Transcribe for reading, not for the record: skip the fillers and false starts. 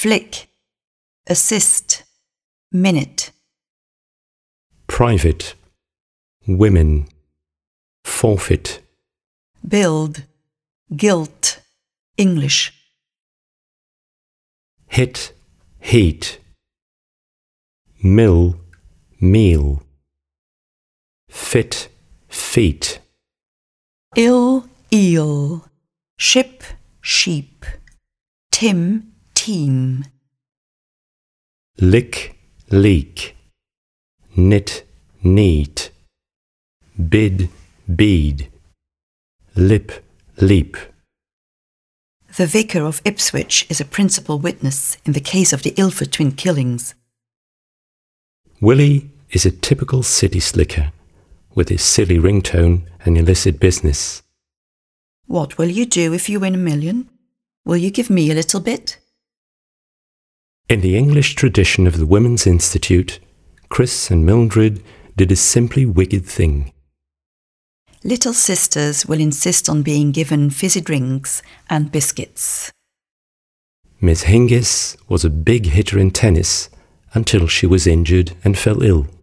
flick, assist, minute. Private, women, forfeit. Build, guilt, English. Hit, heat. Mill, meal. Fit, feet. Ill, eel. Ship, sheep. Tim, team. Lick, leak. Knit, neat. Bid, bead. Lip, leap. The Vicar of Ipswich is a principal witness in the case of the Ilford twin killings. Willie is a typical city slicker, with his silly ringtone and illicit business. What will you do if you win $1 million? Will you give me a little bit? In the English tradition of the Women's Institute, Chris and Mildred did a simply wicked thing. Little sisters will insist on being given fizzy drinks and biscuits. Miss Hingis was a big hitter in tennis until she was injured and fell ill.